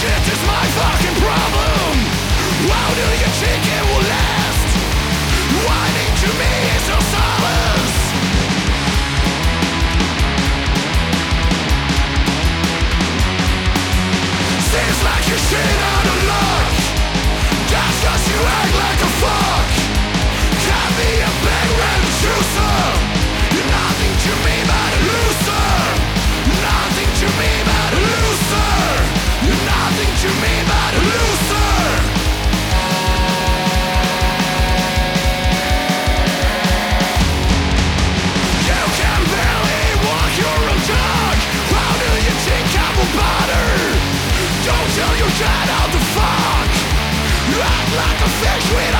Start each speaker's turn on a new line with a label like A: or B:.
A: shit is my fucking problem. How do you think it will last? Whining to me is your solace. Seems like you're shit out of luck. That's 'cause you act like a fuck. Can't be a big red juicer. You're nothing to me but a loser. Nothing to me but a loser. You're nothing to me but a loser. You can barely walk your own dog. How do you think I will bother? Don't tell your dad how to fuck. You act like a fish with